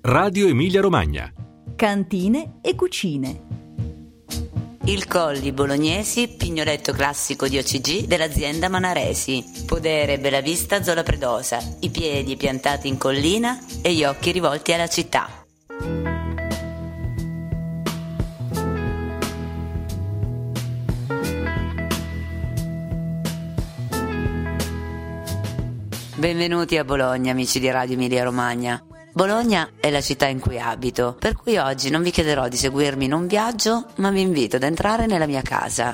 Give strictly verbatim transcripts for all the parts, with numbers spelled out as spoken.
Radio Emilia Romagna. Cantine e cucine. Il Colli Bolognesi, pignoletto classico di O C G dell'azienda Manaresi. Podere Bella Vista Zola Predosa, i piedi piantati in collina e gli occhi rivolti alla città. Benvenuti a Bologna, amici di Radio Emilia Romagna. Bologna è la città in cui abito, per cui oggi non vi chiederò di seguirmi in un viaggio, ma vi invito ad entrare nella mia casa.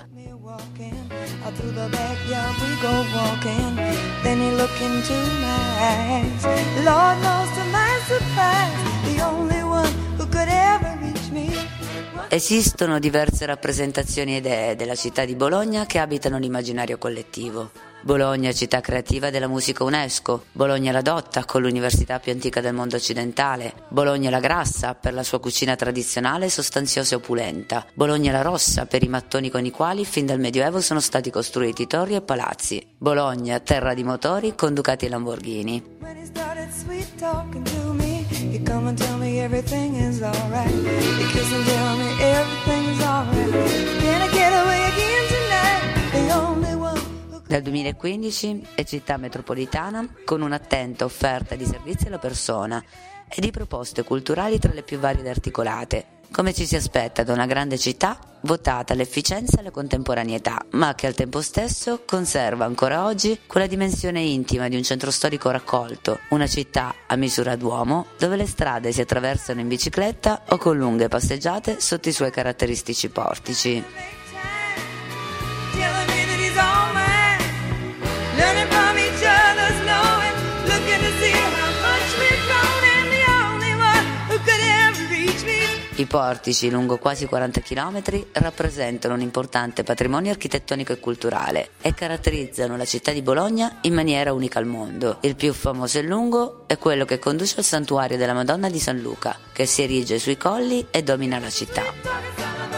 Esistono diverse rappresentazioni e idee della città di Bologna che abitano l'immaginario collettivo. Bologna, città creativa della musica UNESCO, Bologna la Dotta con l'università più antica del mondo occidentale, Bologna la Grassa per la sua cucina tradizionale sostanziosa e opulenta, Bologna la Rossa per i mattoni con i quali fin dal Medioevo sono stati costruiti torri e palazzi, Bologna, terra di motori con Ducati e Lamborghini. Dal duemilaquindici è città metropolitana con un'attenta offerta di servizi alla persona e di proposte culturali tra le più varie ed articolate, come ci si aspetta da una grande città votata all'efficienza e alla contemporaneità, ma che al tempo stesso conserva ancora oggi quella dimensione intima di un centro storico raccolto, una città a misura d'uomo dove le strade si attraversano in bicicletta o con lunghe passeggiate sotto i suoi caratteristici portici. I portici, lungo quasi quaranta chilometri, rappresentano un importante patrimonio architettonico e culturale e caratterizzano la città di Bologna in maniera unica al mondo. Il più famoso e lungo è quello che conduce al santuario della Madonna di San Luca, che si erige sui colli e domina la città.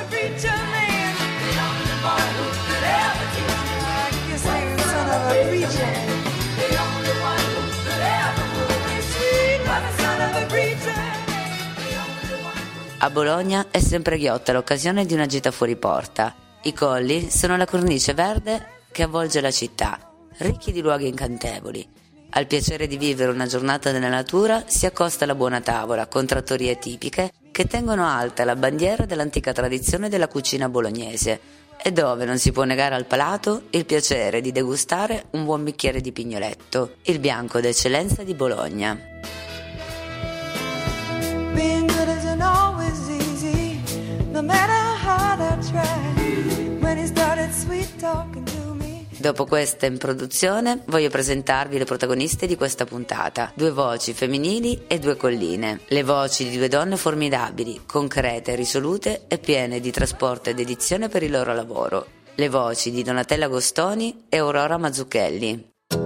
A Bologna è sempre ghiotta l'occasione di una gita fuori porta. I colli sono la cornice verde che avvolge la città, ricchi di luoghi incantevoli. Al piacere di vivere una giornata nella natura si accosta la buona tavola con trattorie tipiche che tengono alta la bandiera dell'antica tradizione della cucina bolognese e dove non si può negare al palato il piacere di degustare un buon bicchiere di pignoletto, il bianco d'eccellenza di Bologna. Dopo questa introduzione voglio presentarvi le protagoniste di questa puntata, due voci femminili e due colline, le voci di due donne formidabili, concrete, risolute e piene di trasporto e dedizione per il loro lavoro, le voci di Donatella Agostoni e Aurora Mazzucchelli.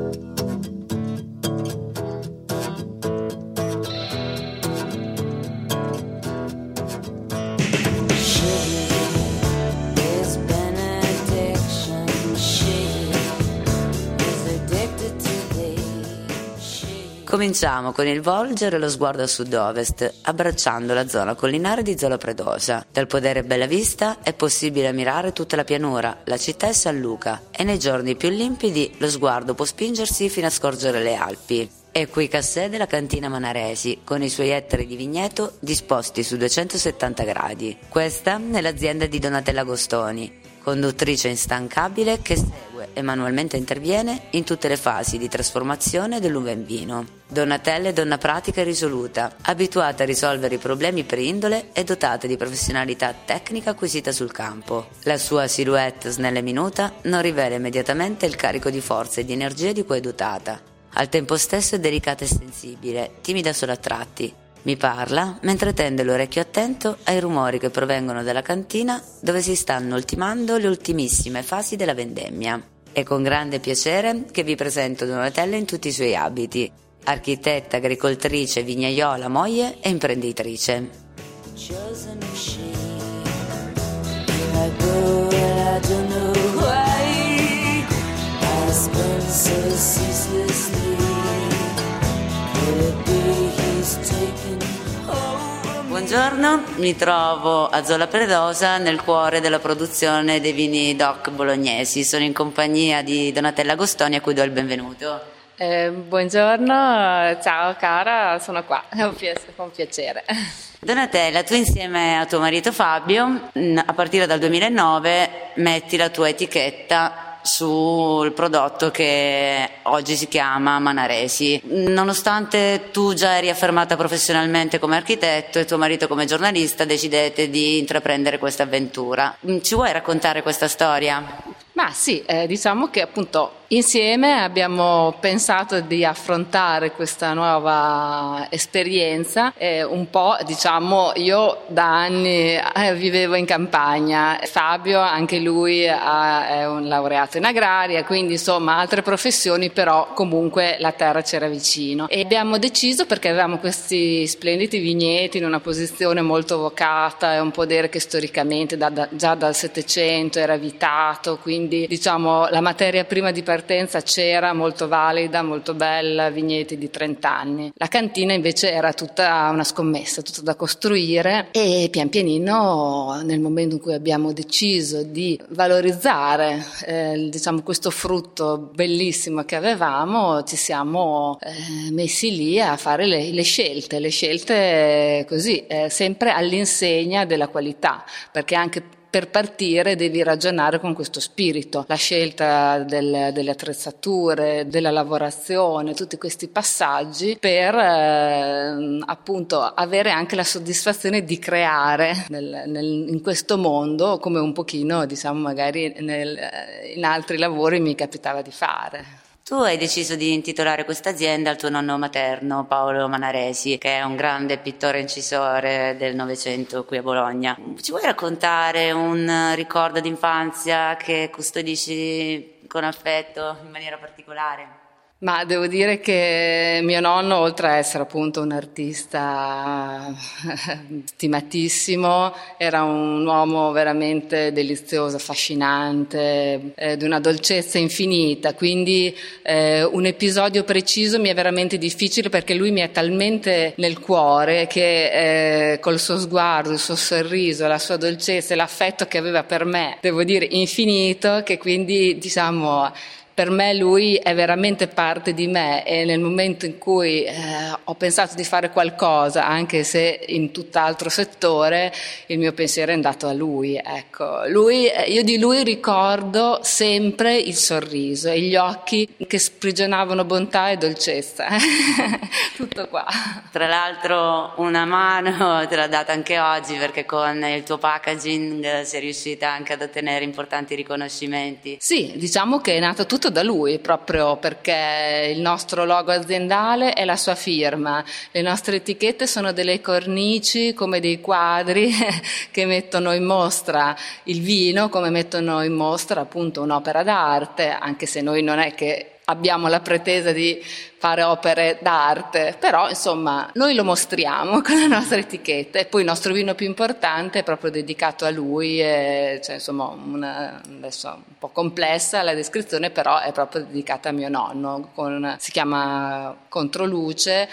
Cominciamo con il volgere lo sguardo a sud-ovest, abbracciando la zona collinare di Zola Predosa. Dal podere Bella Vista è possibile ammirare tutta la pianura, la città e San Luca, e nei giorni più limpidi lo sguardo può spingersi fino a scorgere le Alpi. È qui che ha sede la cantina Manaresi, con i suoi ettari di vigneto disposti su duecentosettanta gradi. Questa è l'azienda di Donatella Agostoni, conduttrice instancabile che segue e manualmente interviene in tutte le fasi di trasformazione dell'uva in vino. Donatella è donna pratica e risoluta, abituata a risolvere i problemi per indole e dotata di professionalità tecnica acquisita sul campo. La sua silhouette snella e minuta non rivela immediatamente il carico di forza e di energia di cui è dotata. Al tempo stesso è delicata e sensibile, timida solo a tratti. Mi parla mentre tende l'orecchio attento ai rumori che provengono dalla cantina dove si stanno ultimando le ultimissime fasi della vendemmia. È con grande piacere che vi presento Donatella in tutti i suoi abiti, architetta, agricoltrice, vignaiola, moglie e imprenditrice. buongiorno, mi trovo a Zola Predosa nel cuore della produzione dei vini D O C bolognesi. Sono in compagnia di Donatella Agostoni a cui do il benvenuto. Eh, buongiorno, ciao cara, sono qua, con piacere. Donatella, tu insieme a tuo marito Fabio, a partire dal duemilanove, metti la tua etichetta sul prodotto che oggi si chiama Manaresi. Nonostante tu già eri affermata professionalmente come architetto e tuo marito come giornalista, decidete di intraprendere questa avventura. Ci vuoi raccontare questa storia? Ma sì, eh, diciamo che appunto insieme abbiamo pensato di affrontare questa nuova esperienza. Eh, un po', diciamo, io da anni eh, vivevo in campagna, Fabio anche lui ha, è un laureato in agraria, quindi insomma altre professioni, però comunque la terra c'era vicino. E abbiamo deciso, perché avevamo questi splendidi vigneti in una posizione molto vocata, è un podere che storicamente da, da, già dal Settecento era abitato, quindi Quindi diciamo la materia prima di partenza c'era, molto valida, molto bella, vigneti di trenta anni. La cantina invece era tutta una scommessa, tutta da costruire, e pian pianino nel momento in cui abbiamo deciso di valorizzare eh, diciamo questo frutto bellissimo che avevamo, ci siamo eh, messi lì a fare le, le scelte, le scelte così, eh, sempre all'insegna della qualità, perché anche per partire devi ragionare con questo spirito, la scelta del, delle attrezzature, della lavorazione, tutti questi passaggi per eh, appunto avere anche la soddisfazione di creare nel, nel, in questo mondo, come un pochino diciamo magari nel, in altri lavori mi capitava di fare. Tu hai deciso di intitolare questa azienda al tuo nonno materno, Paolo Manaresi, che è un grande pittore incisore del Novecento qui a Bologna. Ci vuoi raccontare un ricordo d'infanzia che custodisci con affetto in maniera particolare? Ma devo dire che mio nonno, oltre a essere appunto un artista stimatissimo, era un uomo veramente delizioso, affascinante, eh, di una dolcezza infinita, quindi eh, un episodio preciso mi è veramente difficile, perché lui mi è talmente nel cuore che eh, col suo sguardo, il suo sorriso, la sua dolcezza e l'affetto che aveva per me, devo dire infinito, che quindi diciamo per me lui è veramente parte di me, e nel momento in cui eh, ho pensato di fare qualcosa, anche se in tutt'altro settore, il mio pensiero è andato a lui. Ecco, lui, io di lui ricordo sempre il sorriso e gli occhi che sprigionavano bontà e dolcezza. Tutto qua. Tra l'altro una mano te l'ha data anche oggi, perché con il tuo packaging sei riuscita anche ad ottenere importanti riconoscimenti. Sì, diciamo che è nato tutto da lui, proprio perché il nostro logo aziendale è la sua firma, le nostre etichette sono delle cornici come dei quadri che mettono in mostra il vino, come mettono in mostra appunto un'opera d'arte, anche se noi non è che abbiamo la pretesa di fare opere d'arte, però insomma noi lo mostriamo con la nostra etichetta. E poi il nostro vino più importante è proprio dedicato a lui, e, cioè, insomma una, adesso un po' complessa la descrizione, però è proprio dedicata a mio nonno, con, si chiama Controluce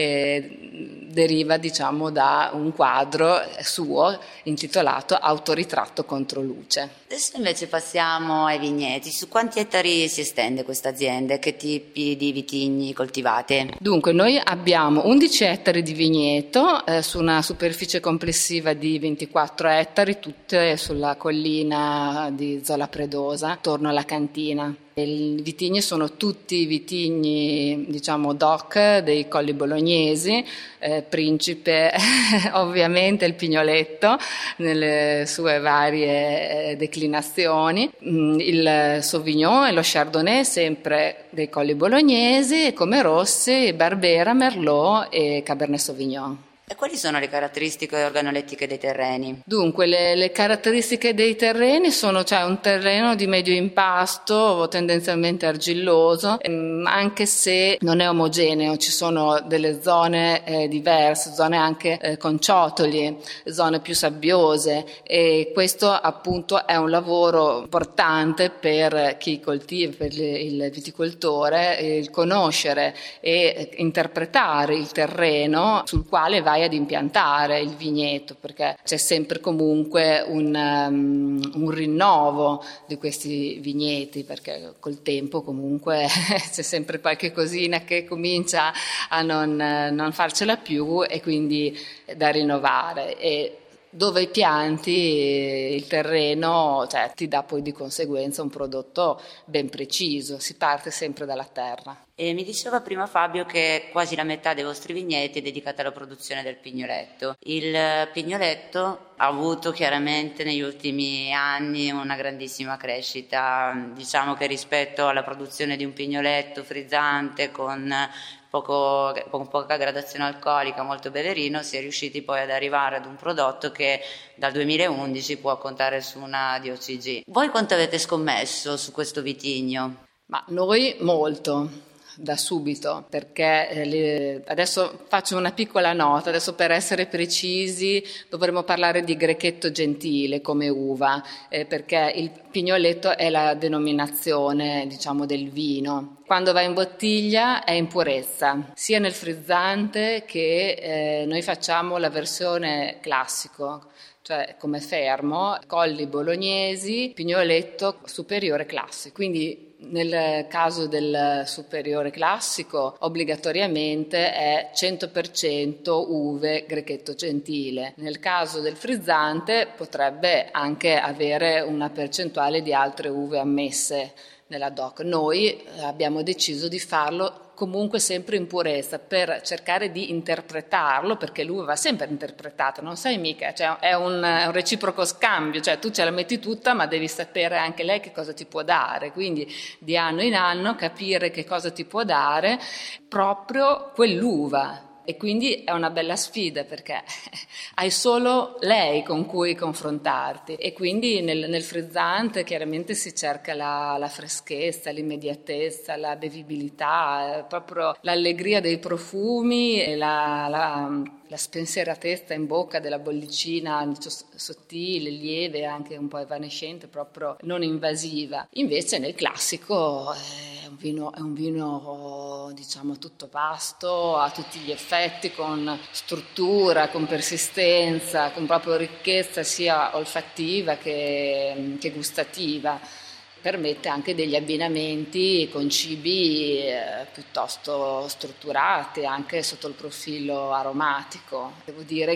e deriva diciamo da un quadro suo intitolato Autoritratto Controluce. Adesso invece passiamo ai vigneti. Su quanti ettari si estende questa azienda? Che tipi di vitigni coltivate? Dunque, noi abbiamo undici ettari di vigneto eh, su una superficie complessiva di ventiquattro ettari, tutte sulla collina di Zola Predosa, attorno alla cantina. I vitigni sono tutti vitigni, diciamo, D O C dei Colli Bolognesi, eh, principe ovviamente il Pignoletto nelle sue varie eh, declinazioni, mm, il Sauvignon e lo Chardonnay sempre dei Colli Bolognesi, e come rossi Barbera, Merlot e Cabernet Sauvignon. E quali sono le caratteristiche organolettiche dei terreni? Dunque, le, le caratteristiche dei terreni sono, cioè, un terreno di medio impasto, tendenzialmente argilloso, ehm, anche se non è omogeneo, ci sono delle zone eh, diverse, zone anche eh, con ciottoli, zone più sabbiose, e questo appunto è un lavoro importante per chi coltiva, per il viticoltore, il conoscere e interpretare il terreno sul quale vai vai ad impiantare il vigneto, perché c'è sempre comunque un, um, un rinnovo di questi vigneti, perché col tempo comunque c'è sempre qualche cosina che comincia a non, non farcela più e quindi da rinnovare. E dove pianti il terreno, cioè, ti dà poi di conseguenza un prodotto ben preciso, si parte sempre dalla terra. E mi diceva prima Fabio che quasi la metà dei vostri vigneti è dedicata alla produzione del pignoletto. Il pignoletto ha avuto chiaramente negli ultimi anni una grandissima crescita, diciamo che rispetto alla produzione di un pignoletto frizzante con Poco, con poca gradazione alcolica, molto beverino, si è riusciti poi ad arrivare ad un prodotto che dal duemilaundici può contare su una D O C G. Voi quanto avete scommesso su questo vitigno? Ma noi molto, da subito, perché eh, le, adesso faccio una piccola nota, adesso per essere precisi dovremmo parlare di Grechetto Gentile come uva, eh, perché il pignoletto è la denominazione, diciamo, del vino. Quando va in bottiglia è in purezza, sia nel frizzante che eh, noi facciamo la versione classico, cioè come fermo, colli bolognesi, pignoletto superiore classico. Quindi nel caso del superiore classico obbligatoriamente è cento per cento uve Grechetto Gentile. Nel caso del frizzante potrebbe anche avere una percentuale di altre uve ammesse nella D O C. Noi abbiamo deciso di farlo comunque sempre in purezza per cercare di interpretarlo, perché l'uva va sempre interpretata, non sai mica, cioè è un, è un reciproco scambio, cioè tu ce la metti tutta ma devi sapere anche lei che cosa ti può dare, quindi di anno in anno capire che cosa ti può dare proprio quell'uva. E quindi è una bella sfida perché hai solo lei con cui confrontarti e quindi nel, nel frizzante chiaramente si cerca la, la freschezza, l'immediatezza, la bevibilità, proprio l'allegria dei profumi e la, la, la spensieratezza in bocca della bollicina sottile, lieve, anche un po' evanescente, proprio non invasiva. Invece nel classico è un vino, è un vino diciamo tutto pasto, a tutti gli effetti, con struttura, con persistenza, con proprio ricchezza sia olfattiva che, che gustativa. Permette anche degli abbinamenti con cibi eh, piuttosto strutturati, anche sotto il profilo aromatico. Devo dire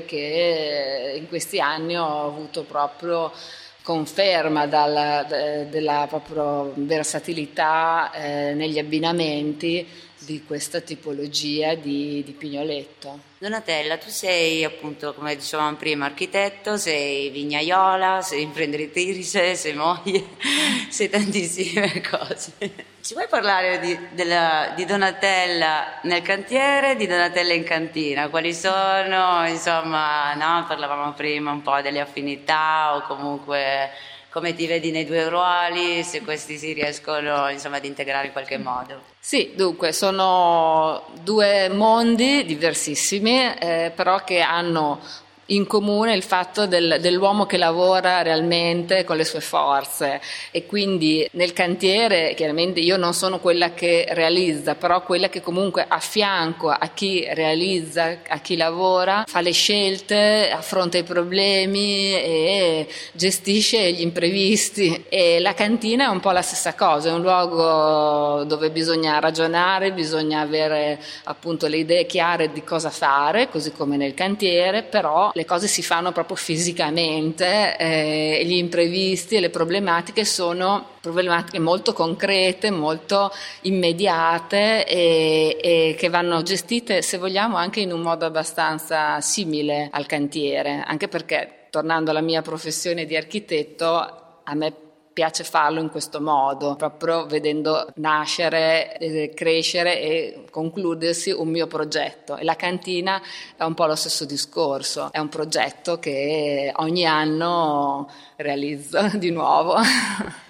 che in questi anni ho avuto proprio conferma dalla, de, della proprio versatilità eh, negli abbinamenti di questa tipologia di, di pignoletto. Donatella, tu sei appunto, come dicevamo prima, architetto, sei vignaiola, sei imprenditrice, sei moglie, sei tantissime cose. Ci vuoi parlare di, della, di Donatella nel cantiere, di Donatella in cantina? Quali sono, insomma, no? Parlavamo prima un po' delle affinità o comunque come ti vedi nei due ruoli, se questi si riescono insomma ad integrare in qualche modo. Sì, dunque sono due mondi diversissimi, eh, però che hanno in comune il fatto del, dell'uomo che lavora realmente con le sue forze e quindi nel cantiere chiaramente io non sono quella che realizza, però quella che comunque a fianco a chi realizza, a chi lavora, fa le scelte, affronta i problemi e gestisce gli imprevisti. E la cantina è un po' la stessa cosa, è un luogo dove bisogna ragionare, bisogna avere appunto le idee chiare di cosa fare, così come nel cantiere, però le cose si fanno proprio fisicamente, eh, gli imprevisti e le problematiche sono problematiche molto concrete, molto immediate e, e che vanno gestite, se vogliamo, anche in un modo abbastanza simile al cantiere, anche perché, tornando alla mia professione di architetto, a me piace farlo in questo modo, proprio vedendo nascere, eh, crescere e concludersi un mio progetto. E la cantina è un po' lo stesso discorso, è un progetto che ogni anno realizzo di nuovo.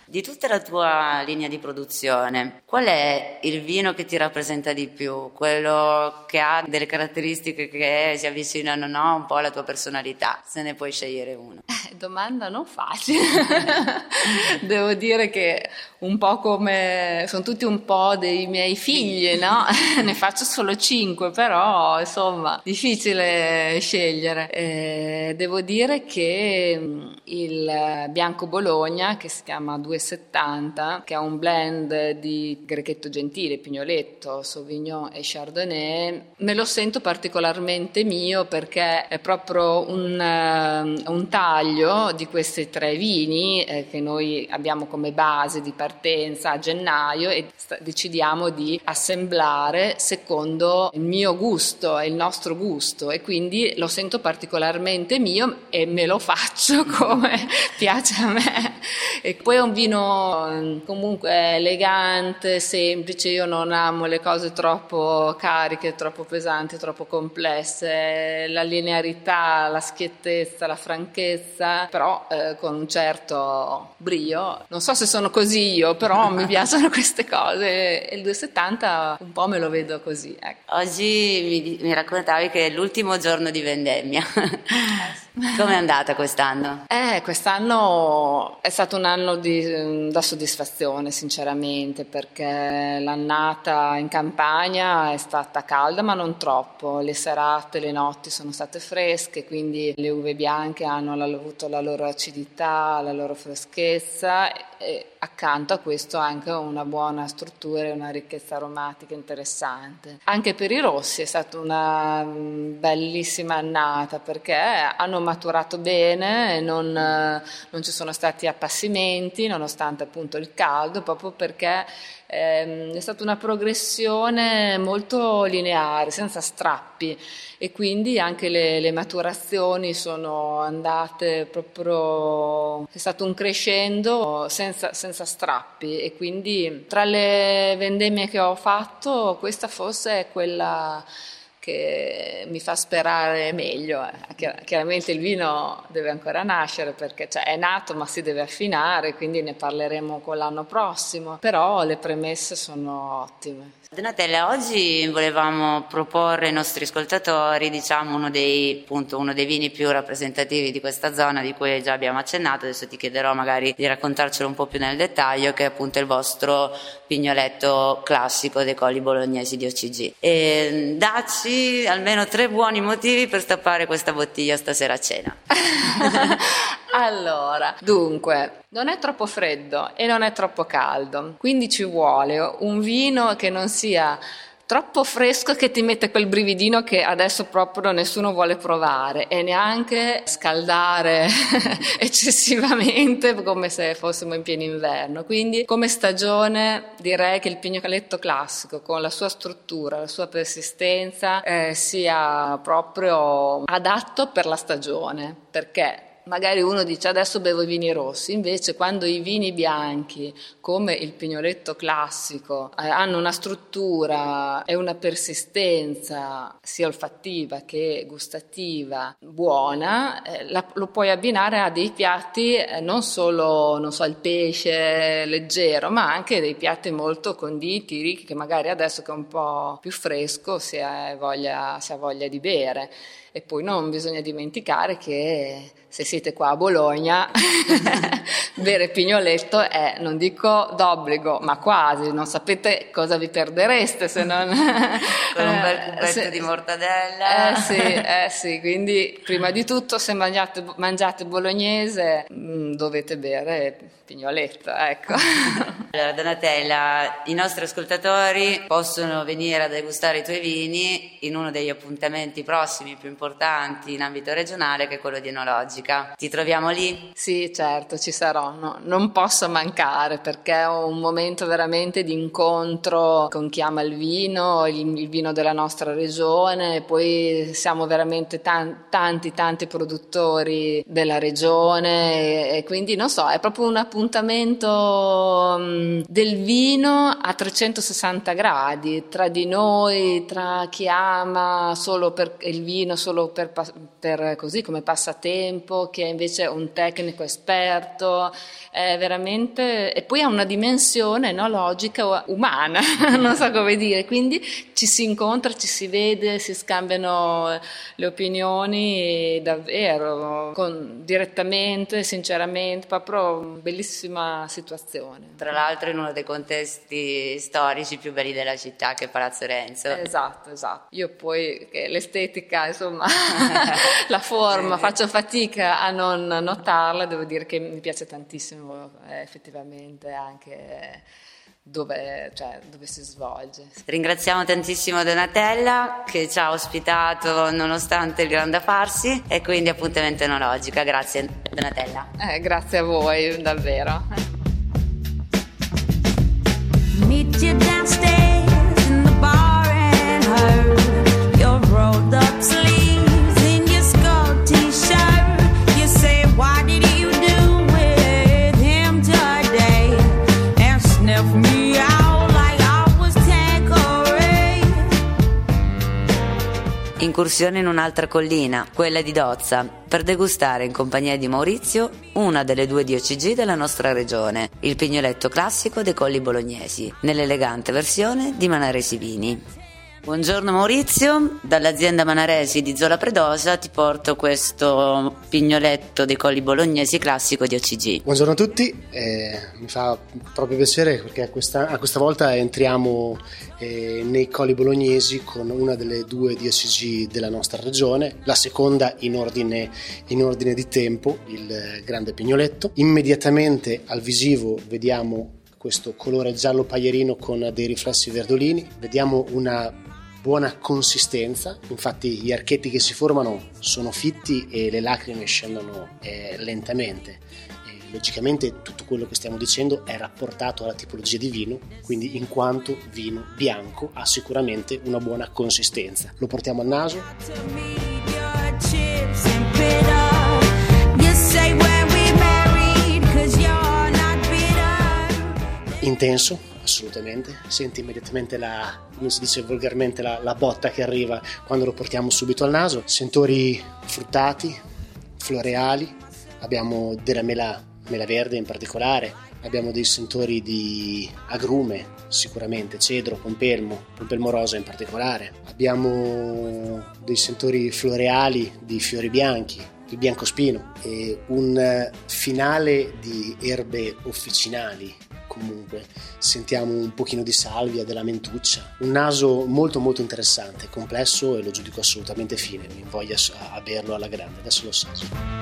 Di tutta la tua linea di produzione, qual è il vino che ti rappresenta di più? Quello che ha delle caratteristiche che si avvicinano, no, un po' alla tua personalità, se ne puoi scegliere uno. Eh, domanda non facile. Devo dire che un po' come sono tutti un po' dei miei figli, no? Ne faccio solo cinque, però insomma difficile scegliere. Eh, devo dire che il Bianco Bologna, che si chiama duecentosettanta, che è un blend di Grechetto Gentile, Pignoletto, Sauvignon e Chardonnay, me lo sento particolarmente mio perché è proprio un, uh, un taglio di questi tre vini eh, che noi abbiamo come base di partenza a gennaio e st- decidiamo di assemblare secondo il mio gusto e il nostro gusto, e quindi lo sento particolarmente mio e me lo faccio come piace a me. E poi è un vino comunque elegante, semplice. Io non amo le cose troppo cariche, troppo pesanti, troppo complesse, la linearità, la schiettezza, la franchezza, però eh, con un certo brio. Non so se sono così io, però mi piacciono queste cose e il duecentosettanta un po' me lo vedo così, ecco. Oggi mi, mi raccontavi che è l'ultimo giorno di vendemmia. Com'è andata quest'anno? Eh, quest'anno è stato un anno di, da soddisfazione, sinceramente, perché l'annata in campagna è stata calda, ma non troppo. Le serate, le notti sono state fresche, quindi le uve bianche hanno avuto la loro acidità, la loro freschezza, e accanto a questo anche una buona struttura e una ricchezza aromatica interessante. Anche per i rossi è stata una bellissima annata, perché hanno maturato bene, non, non ci sono stati appassimenti nonostante appunto il caldo, proprio perché ehm, è stata una progressione molto lineare, senza strappi, e quindi anche le, le maturazioni sono andate proprio, è stato un crescendo senza, senza strappi, e quindi tra le vendemmie che ho fatto questa forse è quella che mi fa sperare meglio. Eh. Chiaramente il vino deve ancora nascere, perché cioè, è nato ma si deve affinare, quindi ne parleremo con l'anno prossimo, però le premesse sono ottime. Donatella, oggi volevamo proporre ai nostri ascoltatori, diciamo, uno dei, appunto, uno dei vini più rappresentativi di questa zona, di cui già abbiamo accennato. Adesso ti chiederò magari di raccontarcelo un po' più nel dettaglio, che è appunto il vostro Pignoletto classico dei Colli Bolognesi di O C G. E dacci almeno tre buoni motivi per stappare questa bottiglia stasera a cena. Allora, dunque, non è troppo freddo e non è troppo caldo, quindi ci vuole un vino che non sia troppo fresco, che ti mette quel brividino che adesso proprio nessuno vuole provare, e neanche scaldare eccessivamente come se fossimo in pieno inverno. Quindi come stagione direi che il Pignoletto classico, con la sua struttura, la sua persistenza, eh, sia proprio adatto per la stagione, perché magari uno dice adesso bevo i vini rossi, invece quando i vini bianchi come il Pignoletto classico eh, hanno una struttura e una persistenza sia olfattiva che gustativa buona, eh, la, lo puoi abbinare a dei piatti eh, non solo, non so, il pesce leggero, ma anche dei piatti molto conditi, ricchi, che magari adesso che è un po' più fresco si ha voglia, si ha voglia di bere. E poi non bisogna dimenticare che se siete qua a Bologna bere Pignoletto è, non dico d'obbligo, ma quasi, non sapete cosa vi perdereste se non con un bel cuppetto se, di mortadella. Eh sì, eh sì, quindi prima di tutto se mangiate, mangiate bolognese mh, dovete bere Pignoletto, ecco. Allora Donatella, i nostri ascoltatori possono venire a degustare i tuoi vini in uno degli appuntamenti prossimi più importanti in ambito regionale, che è quello di Enologica. Ti troviamo lì? Sì, certo, ci sarò, no, non posso mancare, perché è un momento veramente di incontro con chi ama il vino, il, il vino della nostra regione. Poi siamo veramente tan, tanti tanti produttori della regione, e, e quindi non so, è proprio un appuntamento um, del vino a trecentosessanta gradi, tra di noi, tra chi ama solo per il vino solo per, per così come passatempo, chi è invece un tecnico esperto, è veramente, e poi ha una dimensione, no, logica, umana, non so come dire, quindi ci si incontra, ci si vede, si scambiano le opinioni davvero, con, direttamente, sinceramente, proprio bellissima situazione. Tra l'altro in uno dei contesti storici più belli della città, che è Palazzo Renzo. Esatto, esatto. Io poi che l'estetica, insomma, la forma, faccio fatica a non notarla, devo dire che mi piace tantissimo, eh, effettivamente anche dove, cioè, dove si svolge. Ringraziamo tantissimo Donatella che ci ha ospitato nonostante il gran da farsi, e quindi appuntamento enologica. Grazie Donatella. Eh, grazie a voi, davvero. Meet you downstairs in the bar and her your rolled up sleeves in your skull t-shirt. You say, what did you do with him today? And sniff me out like I was Tanqueray. Incursione in un'altra collina, quella di Dozza, per degustare in compagnia di Maurizio una delle due D O C G della nostra regione, il pignoletto classico dei Colli Bolognesi, nell'elegante versione di Manaresi Vini. Buongiorno Maurizio, dall'azienda Manaresi di Zola Predosa ti porto questo pignoletto dei Colli Bolognesi classico D O C G. Buongiorno a tutti, eh, mi fa proprio piacere perché questa, a questa volta entriamo eh, nei Colli Bolognesi con una delle due D O C G della nostra regione, la seconda in ordine, in ordine di tempo, il grande pignoletto. Immediatamente al visivo vediamo questo colore giallo paglierino con dei riflessi verdolini, vediamo una buona consistenza, infatti gli archetti che si formano sono fitti e le lacrime scendono eh, lentamente. E, logicamente tutto quello che stiamo dicendo è rapportato alla tipologia di vino, quindi in quanto vino bianco ha sicuramente una buona consistenza. Lo portiamo al naso. Intenso, assolutamente, senti immediatamente la, come si dice volgarmente, la, la botta che arriva quando lo portiamo subito al naso. Sentori fruttati, floreali, abbiamo della mela, mela verde in particolare, abbiamo dei sentori di agrume, sicuramente, cedro, pompelmo, pompelmo rosa in particolare, abbiamo dei sentori floreali di fiori bianchi, il biancospino, e un finale di erbe officinali. Comunque sentiamo un pochino di salvia, della mentuccia, un naso molto molto interessante, complesso, e lo giudico assolutamente fine, mi invoglia a berlo alla grande, adesso lo assaggio.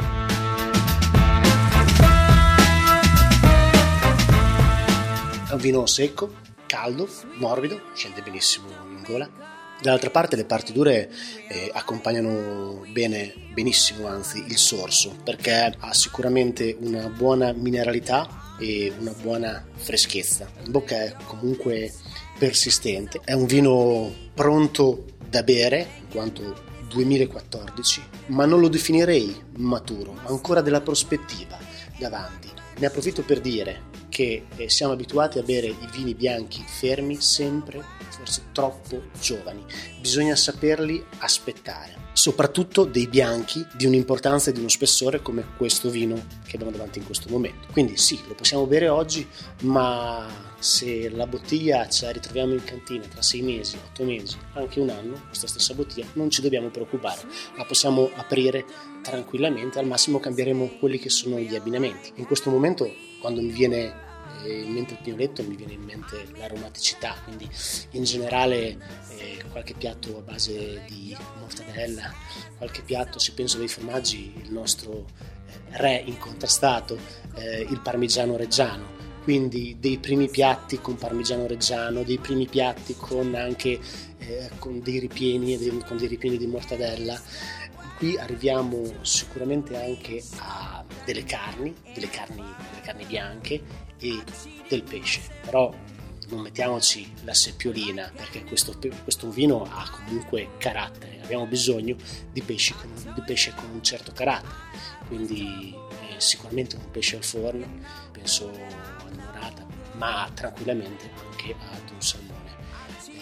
È un vino secco, caldo, morbido, scende benissimo in gola. Dall'altra parte le parti dure eh, accompagnano bene, benissimo anzi, il sorso, perché ha sicuramente una buona mineralità e una buona freschezza. In bocca è comunque persistente, è un vino pronto da bere in quanto duemilaquattordici, ma non lo definirei maturo, ha ancora della prospettiva davanti. Ne approfitto per dire che eh, siamo abituati a bere i vini bianchi fermi sempre, forse troppo giovani, bisogna saperli aspettare, soprattutto dei bianchi di un'importanza e di uno spessore come questo vino che abbiamo davanti in questo momento. Quindi sì, lo possiamo bere oggi, ma se la bottiglia ce la ritroviamo in cantina tra sei mesi, otto mesi, anche un anno, questa stessa bottiglia, non ci dobbiamo preoccupare, la possiamo aprire tranquillamente, al massimo cambieremo quelli che sono gli abbinamenti. In questo momento, quando mi viene in mente il pignoletto, mi viene in mente l'aromaticità, quindi in generale eh, qualche piatto a base di mortadella, qualche piatto, se penso dei formaggi, il nostro eh, re incontrastato, eh, il parmigiano reggiano, quindi dei primi piatti con parmigiano reggiano, dei primi piatti con anche eh, con dei ripieni, dei, con dei ripieni di mortadella. Qui arriviamo sicuramente anche a delle carni, delle carni, delle carni bianche e del pesce, però non mettiamoci la seppiolina, perché questo, questo vino ha comunque carattere, abbiamo bisogno di pesce con, di pesce con un certo carattere, quindi eh, sicuramente un pesce al forno, penso ad un'orata, ma tranquillamente anche ad un salmone, eh,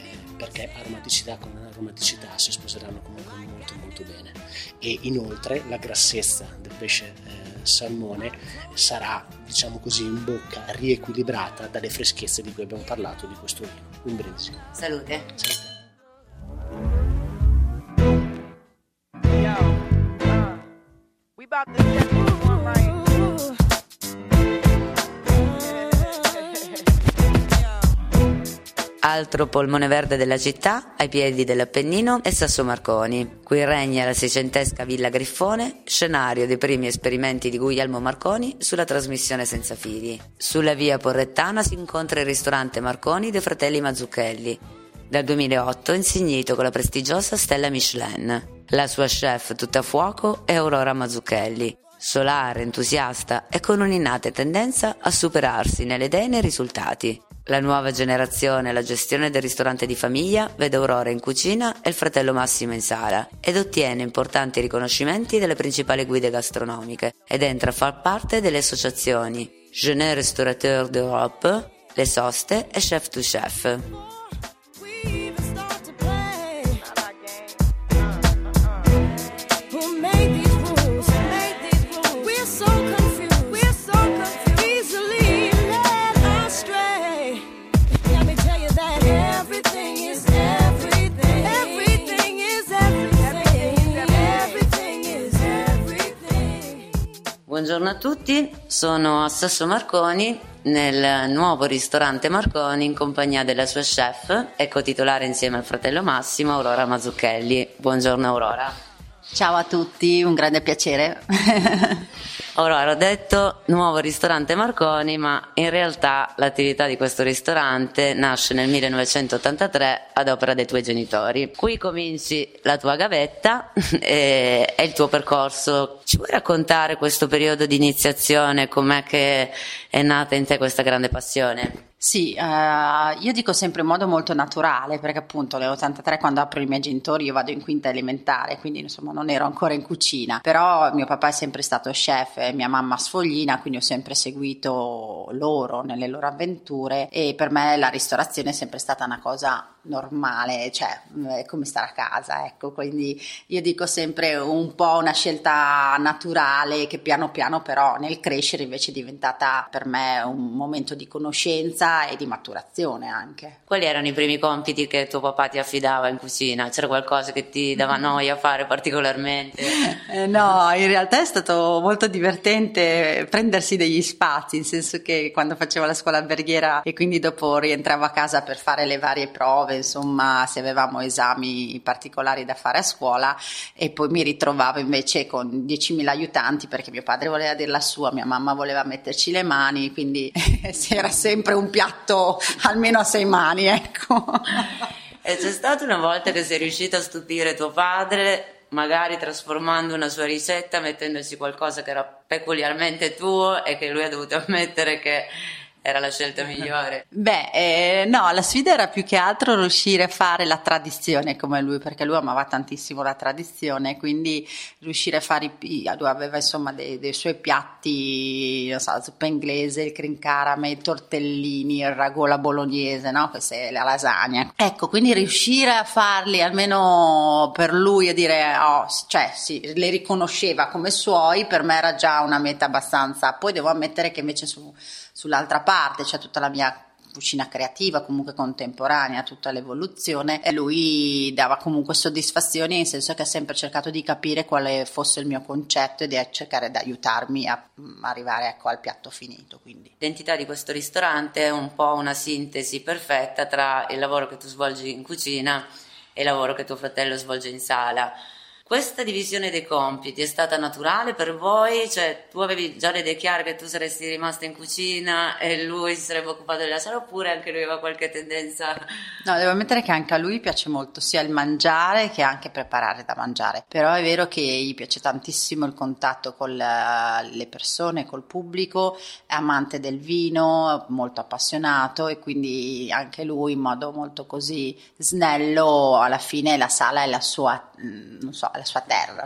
perché aromaticità con aromaticità si sposeranno comunque molto molto bene. E inoltre la grassezza del pesce eh, salmone sarà, diciamo così, in bocca riequilibrata dalle freschezze di cui abbiamo parlato di questo vino. Un brindisi. Salute. Salute. Yo, uh, we about to step into one right. Altro polmone verde della città, ai piedi dell'Appennino, è Sasso Marconi. Qui regna la seicentesca Villa Griffone, scenario dei primi esperimenti di Guglielmo Marconi sulla trasmissione senza fili. Sulla via Porrettana si incontra il ristorante Marconi dei fratelli Mazzucchelli, dal duemilaotto insignito con la prestigiosa stella Michelin. La sua chef tutta a fuoco è Aurora Mazzucchelli, solare, entusiasta e con un'innata tendenza a superarsi nelle idee e nei risultati. La nuova generazione alla gestione del ristorante di famiglia vede Aurora in cucina e il fratello Massimo in sala ed ottiene importanti riconoscimenti dalle principali guide gastronomiche ed entra a far parte delle associazioni Jeunes Restaurateurs d'Europe, Le Soste e Chef to Chef. Buongiorno a tutti, sono a Sasso Marconi nel nuovo ristorante Marconi in compagnia della sua chef e co-titolare insieme al fratello Massimo, Aurora Mazzucchelli. Buongiorno Aurora. Ciao a tutti, un grande piacere. Aurora, ho detto nuovo ristorante Marconi, ma in realtà l'attività di questo ristorante nasce nel millenovecentottantatré ad opera dei tuoi genitori. Qui cominci la tua gavetta e, e il tuo percorso. Ci puoi raccontare questo periodo di iniziazione, com'è che è nata in te questa grande passione? Sì, uh, io dico sempre in modo molto naturale, perché appunto nell'ottantatré quando apro i miei genitori io vado in quinta elementare, quindi insomma non ero ancora in cucina, però mio papà è sempre stato chef e mia mamma sfoglina, quindi ho sempre seguito loro nelle loro avventure e per me la ristorazione è sempre stata una cosa normale, cioè è come stare a casa, ecco, quindi io dico sempre un po' una scelta naturale che piano piano però nel crescere invece è diventata per me un momento di conoscenza e di maturazione anche. Quali erano i primi compiti che tuo papà ti affidava in cucina? C'era qualcosa che ti dava noia fare particolarmente? Eh, no, in realtà è stato molto divertente prendersi degli spazi, nel senso che quando facevo la scuola alberghiera e quindi dopo rientravo a casa per fare le varie prove, insomma se avevamo esami particolari da fare a scuola e poi mi ritrovavo invece con diecimila aiutanti perché mio padre voleva dire la sua, mia mamma voleva metterci le mani, quindi era sempre un piatto almeno a sei mani, ecco. E c'è stata una volta che sei riuscita a stupire tuo padre, magari trasformando una sua ricetta, mettendoci qualcosa che era peculiarmente tuo e che lui ha dovuto ammettere che era la scelta migliore? Beh, eh, no, la sfida era più che altro riuscire a fare la tradizione come lui, perché lui amava tantissimo la tradizione, quindi riuscire a fare, i, lui aveva insomma dei, dei suoi piatti, non so, la zuppa inglese, il cream caramel, i tortellini, il ragù alla bolognese, no? Questa è la lasagna. Ecco, quindi riuscire a farli almeno per lui e dire, oh, cioè sì, le riconosceva come suoi, per me era già una meta abbastanza. Poi devo ammettere che invece su sull'altra parte c'è tutta la mia cucina creativa, comunque contemporanea, tutta l'evoluzione, e lui dava comunque soddisfazioni, nel senso che ha sempre cercato di capire quale fosse il mio concetto e di cercare di aiutarmi a arrivare, ecco, al piatto finito. Quindi l'identità di questo ristorante è un po' una sintesi perfetta tra il lavoro che tu svolgi in cucina e il lavoro che tuo fratello svolge in sala. Questa divisione dei compiti è stata naturale per voi? Cioè tu avevi già le idee chiare che tu saresti rimasta in cucina e lui si sarebbe occupato della sala, oppure anche lui aveva qualche tendenza? No, devo ammettere che anche a lui piace molto sia il mangiare che anche preparare da mangiare, però è vero che gli piace tantissimo il contatto con le persone, col pubblico, è amante del vino, molto appassionato, e quindi anche lui in modo molto così snello alla fine la sala è la sua non so, alla sua terra.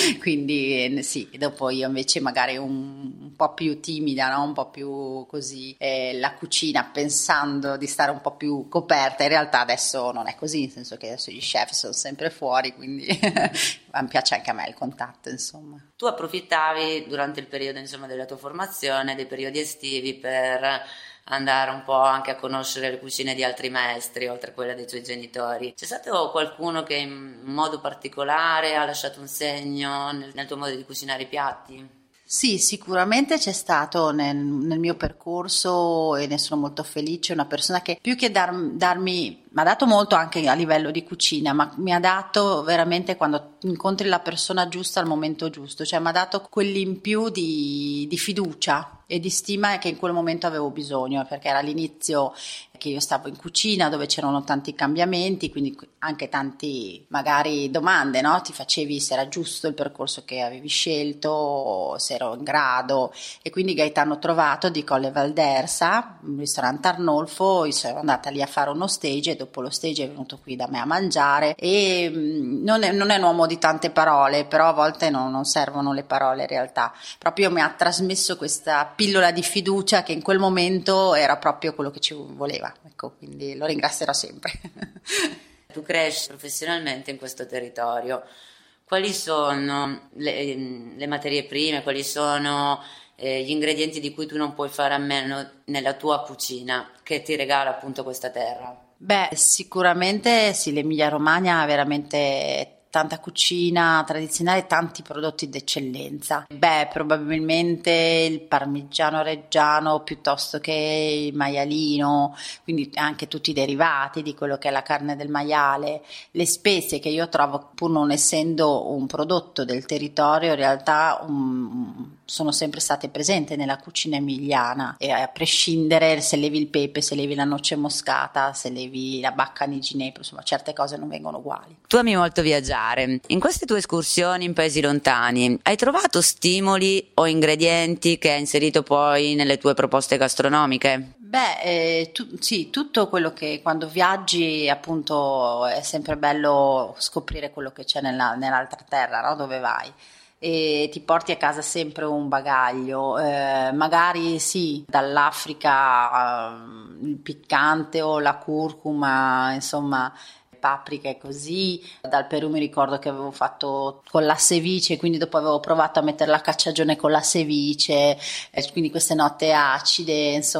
Quindi sì, dopo io invece magari un, un po' più timida, no? Un po' più così, eh, la cucina pensando di stare un po' più coperta, in realtà adesso non è così, nel senso che adesso gli chef sono sempre fuori, quindi mi piace anche a me il contatto, insomma. Tu approfittavi durante il periodo, insomma, della tua formazione, dei periodi estivi, per andare un po' anche a conoscere le cucine di altri maestri, oltre a quella dei tuoi genitori. C'è stato qualcuno che in modo particolare ha lasciato un segno nel, nel tuo modo di cucinare i piatti? Sì, sicuramente c'è stato nel, nel mio percorso, e ne sono molto felice, una persona che più che dar, darmi, mi ha dato molto anche a livello di cucina, ma mi ha dato veramente, quando incontri la persona giusta al momento giusto, cioè mi ha dato quell'in più di, di fiducia e di stima che in quel momento avevo bisogno, perché era l'inizio che io stavo in cucina, dove c'erano tanti cambiamenti, quindi anche tanti magari domande, no? Ti facevi se era giusto il percorso che avevi scelto, se ero in grado, e quindi Gaetano Trovato di Colle Valdersa, un ristorante Arnolfo, io sono andata lì a fare uno stage, e dopo lo stage è venuto qui da me a mangiare, e non è, non è un uomo di tante parole, però a volte non, non servono le parole in realtà, proprio mi ha trasmesso questa pillola di fiducia che in quel momento era proprio quello che ci voleva. Ecco, quindi lo ringrazierò sempre. Tu cresci professionalmente in questo territorio. Quali sono le, le materie prime, quali sono eh, gli ingredienti di cui tu non puoi fare a meno nella tua cucina, che ti regala appunto questa terra? Beh, sicuramente sì, l'Emilia Romagna ha veramente tanta cucina tradizionale, tanti prodotti d'eccellenza. Beh, probabilmente il parmigiano reggiano piuttosto che il maialino, quindi anche tutti i derivati di quello che è la carne del maiale, le spezie che io trovo, pur non essendo un prodotto del territorio, in realtà um, sono sempre state presenti nella cucina emiliana, e a prescindere se levi il pepe, se levi la noce moscata, se levi la bacca di ginepro, insomma certe cose non vengono uguali. Tu ami molto viaggiare. In queste tue escursioni in paesi lontani hai trovato stimoli o ingredienti che hai inserito poi nelle tue proposte gastronomiche? Beh, eh, tu, sì, tutto quello che quando viaggi appunto è sempre bello scoprire quello che c'è nella, nell'altra terra, no? Dove vai. E ti porti a casa sempre un bagaglio, eh, magari sì, dall'Africa eh, il piccante o la curcuma, insomma paprika e così. Dal Perù mi ricordo che avevo fatto con la ceviche, quindi dopo avevo provato a mettere la cacciagione con la ceviche, eh, quindi queste note acide,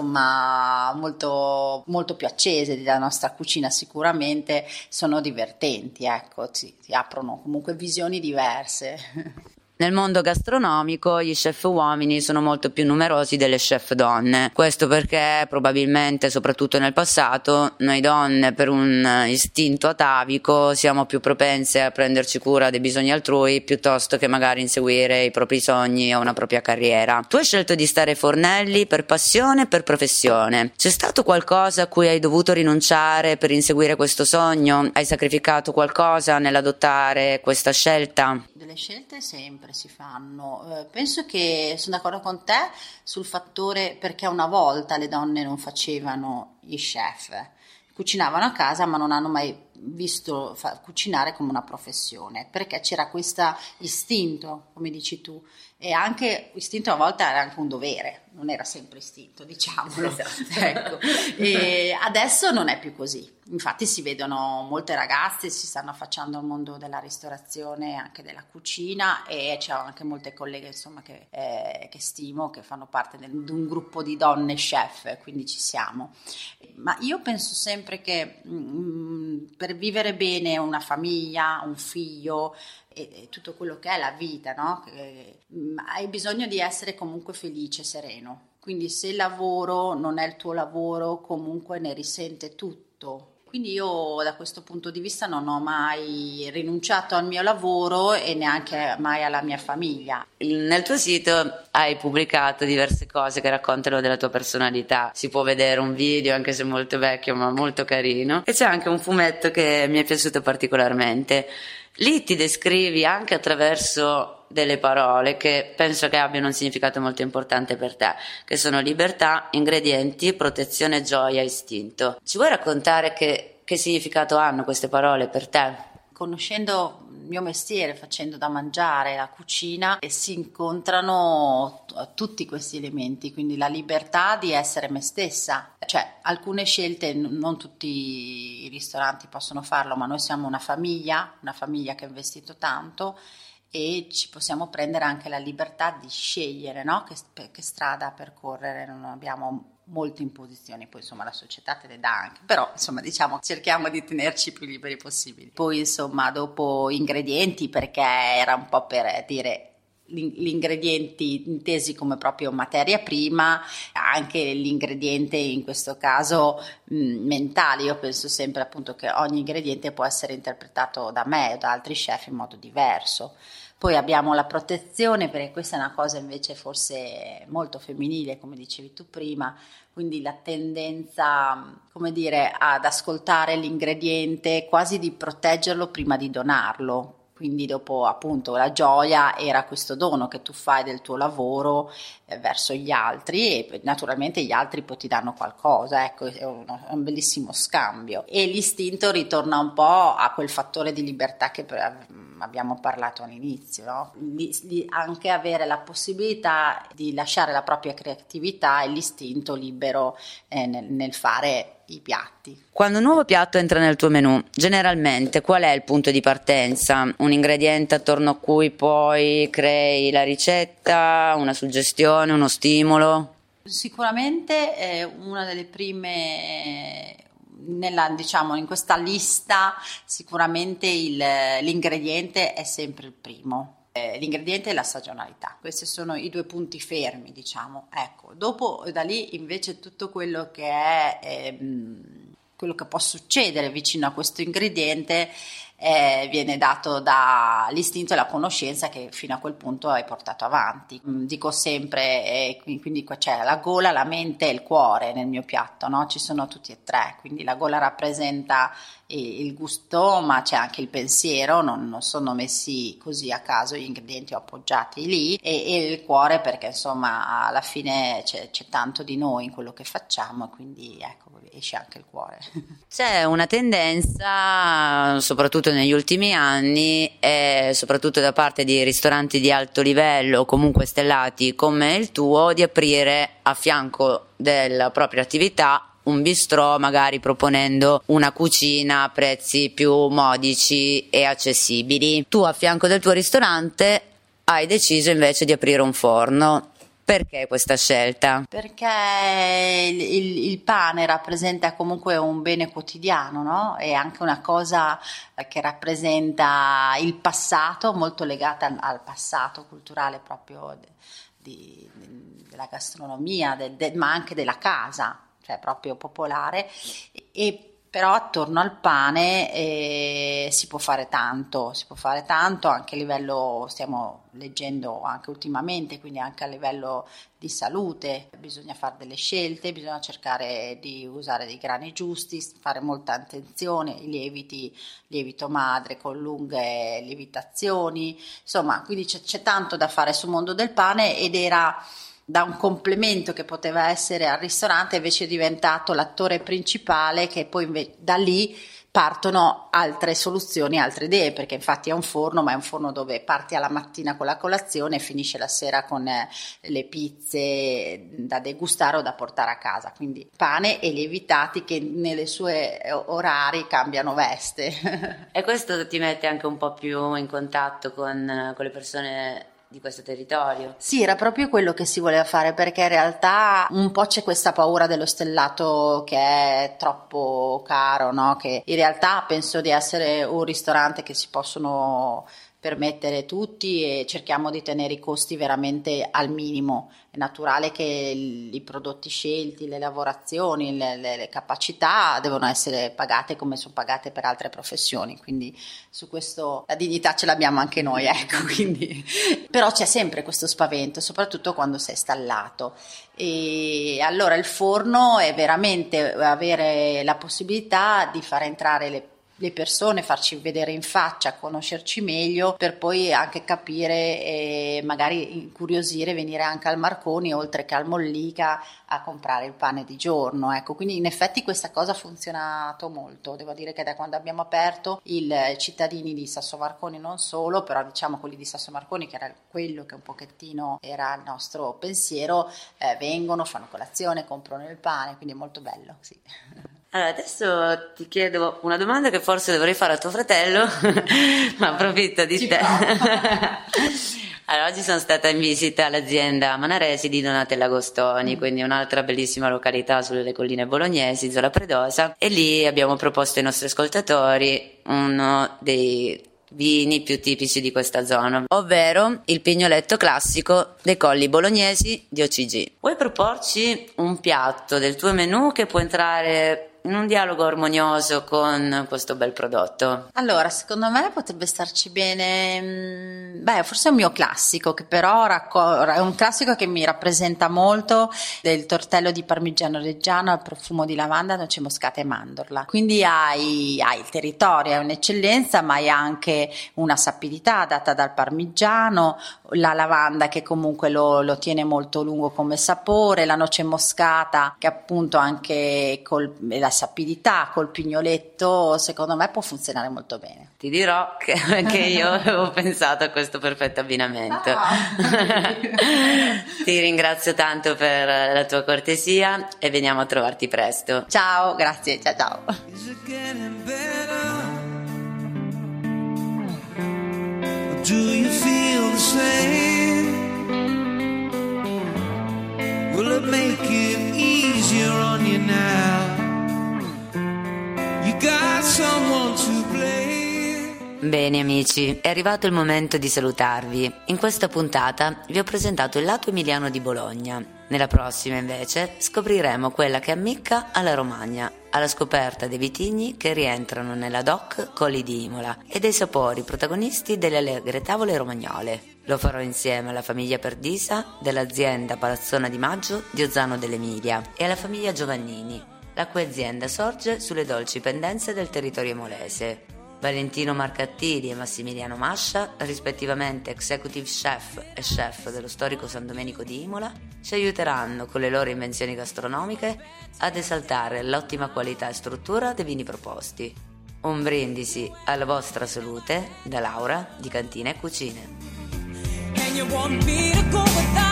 insomma molto, molto più accese della nostra cucina, sicuramente sono divertenti, ecco, ti, ti aprono comunque visioni diverse. Nel mondo gastronomico gli chef uomini sono molto più numerosi delle chef donne, questo perché probabilmente, soprattutto nel passato, noi donne per un istinto atavico siamo più propense a prenderci cura dei bisogni altrui piuttosto che magari inseguire i propri sogni o una propria carriera. Tu hai scelto di stare ai fornelli per passione e per professione. C'è stato qualcosa a cui hai dovuto rinunciare per inseguire questo sogno? Hai sacrificato qualcosa nell'adottare questa scelta? Delle scelte sempre si fanno, eh, penso che sono d'accordo con te sul fattore perché una volta le donne non facevano gli chef, cucinavano a casa ma non hanno mai visto fa- cucinare come una professione, perché c'era questo istinto, come dici tu, e anche istinto a volte era anche un dovere, non era sempre istinto, diciamolo. Esatto. Ecco. E adesso non è più così, infatti si vedono molte ragazze si stanno affacciando al mondo della ristorazione, anche della cucina, e c'è anche molte colleghe insomma che, eh, che stimo, che fanno parte del, di un gruppo di donne chef, quindi ci siamo. Ma io penso sempre che mh, per vivere bene una famiglia, un figlio e, e tutto quello che è la vita, no? Che, mh, hai bisogno di essere comunque felice, sereno. Quindi se il lavoro non è il tuo lavoro, comunque ne risente tutto. Quindi io da questo punto di vista non ho mai rinunciato al mio lavoro e neanche mai alla mia famiglia. Nel tuo sito hai pubblicato diverse cose che raccontano della tua personalità. Si può vedere un video, anche se molto vecchio, ma molto carino. E c'è anche un fumetto che mi è piaciuto particolarmente. Lì ti descrivi anche attraverso delle parole che penso che abbiano un significato molto importante per te, che sono libertà, ingredienti, protezione, gioia, istinto. Ci vuoi raccontare che, che significato hanno queste parole per te? Conoscendo mio mestiere, facendo da mangiare, la cucina, e si incontrano t- tutti questi elementi, quindi la libertà di essere me stessa, cioè alcune scelte n- non tutti i ristoranti possono farlo, ma noi siamo una famiglia, una famiglia che ha investito tanto e ci possiamo prendere anche la libertà di scegliere, no? che, che strada percorrere, non abbiamo molte imposizioni, poi insomma la società te le dà anche, però insomma diciamo cerchiamo di tenerci più liberi possibili. Poi insomma dopo ingredienti, perché era un po' per dire gli ingredienti intesi come proprio materia prima, anche l'ingrediente in questo caso mh, mentale. Io penso sempre appunto che ogni ingrediente può essere interpretato da me o da altri chef in modo diverso. Poi abbiamo la protezione, perché questa è una cosa invece forse molto femminile, come dicevi tu prima, quindi la tendenza, come dire, ad ascoltare l'ingrediente, quasi di proteggerlo prima di donarlo. Quindi dopo appunto la gioia era questo dono che tu fai del tuo lavoro eh, verso gli altri, e naturalmente gli altri poi ti danno qualcosa, ecco, è un, è un bellissimo scambio. E l'istinto ritorna un po' a quel fattore di libertà che abbiamo parlato all'inizio, no? Di, di anche avere la possibilità di lasciare la propria creatività e l'istinto libero eh, nel, nel fare i piatti. Quando un nuovo piatto entra nel tuo menù, generalmente qual è il punto di partenza? Un ingrediente attorno a cui poi crei la ricetta, una suggestione, uno stimolo? Sicuramente è una delle prime, nella, diciamo, in questa lista sicuramente il, l'ingrediente è sempre il primo. L'ingrediente e la stagionalità, questi sono i due punti fermi, diciamo. Ecco, dopo da lì invece tutto quello che è ehm, quello che può succedere vicino a questo ingrediente eh, viene dato dall'istinto e la conoscenza che fino a quel punto hai portato avanti. Dico sempre, eh, quindi qua c'è la gola, la mente e il cuore nel mio piatto, no? Ci sono tutti e tre, quindi la gola rappresenta il gusto, ma c'è anche il pensiero, non, non sono messi così a caso gli ingredienti appoggiati lì, e, e il cuore perché insomma alla fine c'è, c'è tanto di noi in quello che facciamo, e quindi ecco esce anche il cuore. C'è una tendenza, soprattutto negli ultimi anni, e soprattutto da parte di ristoranti di alto livello, comunque stellati come il tuo, di aprire a fianco della propria attività un bistrò, magari proponendo una cucina a prezzi più modici e accessibili. Tu a fianco del tuo ristorante hai deciso invece di aprire un forno. Perché questa scelta? Perché il, il, il pane rappresenta comunque un bene quotidiano, no? È anche una cosa che rappresenta il passato, molto legata al, al passato culturale proprio di, di, della gastronomia, de, de, ma anche della casa, cioè proprio popolare, e però attorno al pane eh, si può fare tanto, si può fare tanto anche a livello, stiamo leggendo anche ultimamente, quindi anche a livello di salute, bisogna fare delle scelte, bisogna cercare di usare dei grani giusti, fare molta attenzione, i lieviti, lievito madre con lunghe lievitazioni, insomma, quindi c'è, c'è tanto da fare sul mondo del pane, ed era da un complemento che poteva essere al ristorante, invece è diventato l'attore principale, che poi inve- da lì partono altre soluzioni, altre idee, perché infatti è un forno, ma è un forno dove parti alla mattina con la colazione e finisce la sera con eh, le pizze da degustare o da portare a casa, quindi pane e lievitati che nelle sue orari cambiano veste. E questo ti mette anche un po' più in contatto con, con le persone di questo territorio? Sì, era proprio quello che si voleva fare, perché in realtà un po' c'è questa paura dello stellato che è troppo caro, no? Che in realtà penso di essere un ristorante che si possono permettere tutti, e cerchiamo di tenere i costi veramente al minimo. È naturale che i prodotti scelti, le lavorazioni, le, le, le capacità devono essere pagate come sono pagate per altre professioni, quindi su questo la dignità ce l'abbiamo anche noi, ecco, quindi. Però c'è sempre questo spavento, soprattutto quando sei installato, e allora il forno è veramente avere la possibilità di far entrare le le persone, farci vedere in faccia, conoscerci meglio, per poi anche capire e magari incuriosire, venire anche al Marconi oltre che al Mollica a comprare il pane di giorno, ecco. Quindi in effetti questa cosa ha funzionato molto, devo dire che da quando abbiamo aperto i cittadini di Sasso Marconi, non solo, però diciamo quelli di Sasso Marconi, che era quello che un pochettino era il nostro pensiero, eh, vengono, fanno colazione, comprano il pane, quindi è molto bello, sì. Allora, adesso ti chiedo una domanda che forse dovrei fare a tuo fratello, ma approfitto di Ci te. provo. Allora, oggi sono stata in visita all'azienda Manaresi di Donatella Agostoni, quindi un'altra bellissima località sulle colline bolognesi, Zola Predosa, e lì abbiamo proposto ai nostri ascoltatori uno dei vini più tipici di questa zona, ovvero il pignoletto classico dei colli bolognesi di O C G. Vuoi proporci un piatto del tuo menù che può entrare in un dialogo armonioso con questo bel prodotto? Allora, secondo me potrebbe starci bene, mh, beh, forse è un mio classico, che però racco- è un classico che mi rappresenta molto, del tortello di parmigiano reggiano al profumo di lavanda, noce moscata e mandorla. Quindi hai, hai il territorio, hai un'eccellenza, ma hai anche una sapidità data dal parmigiano, la lavanda che comunque lo, lo tiene molto lungo come sapore, la noce moscata che appunto anche col, la sapidità col pignoletto, secondo me può funzionare molto bene. Ti dirò che anche io avevo pensato a questo perfetto abbinamento. Ah. Ti ringrazio tanto per la tua cortesia e veniamo a trovarti presto. Ciao, grazie, ciao ciao. Is it getting better? Or do you feel the same? Will it make it easier on you now? You got someone to blame. Bene amici, è arrivato il momento di salutarvi. In questa puntata vi ho presentato il lato emiliano di Bologna. Nella prossima invece scopriremo quella che ammicca alla Romagna, alla scoperta dei vitigni che rientrano nella D O C Colli di Imola e dei sapori protagonisti delle allegre tavole romagnole. Lo farò insieme alla famiglia Perdisa dell'azienda Palazzona di Maggio di Ozzano dell'Emilia e alla famiglia Giovannini, la cui azienda sorge sulle dolci pendenze del territorio emolese. Valentino Marcattini e Massimiliano Mascia, rispettivamente executive chef e chef dello storico San Domenico di Imola, ci aiuteranno con le loro invenzioni gastronomiche ad esaltare l'ottima qualità e struttura dei vini proposti. Un brindisi alla vostra salute da Laura di Cantina e Cucine. And you want me to go without